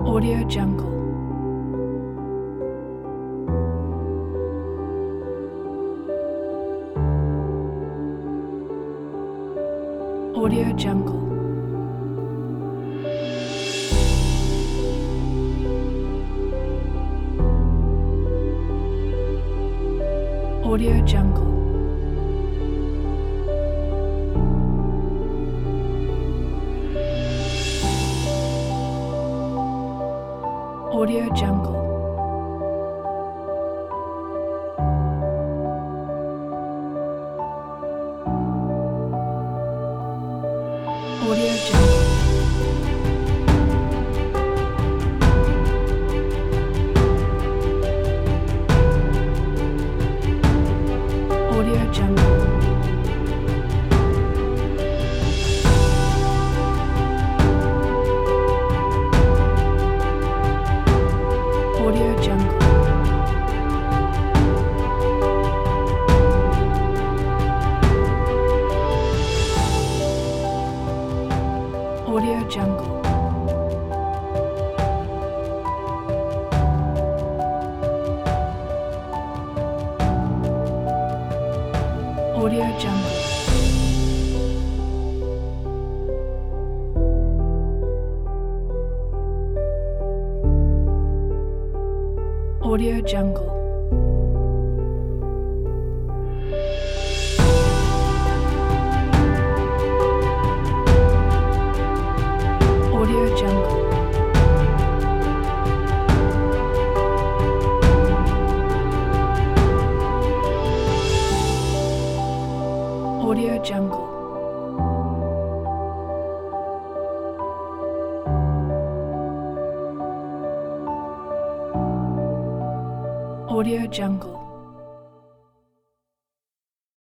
Audio Jungle. Audio Jungle. Audio Jungle. Audio Jungle. Audio Jungle. Audio Jungle. Audio Jungle. Audio Jungle. Audio Jungle. Audio Jungle. Audio Jungle. Audio Jungle. Audio Jungle.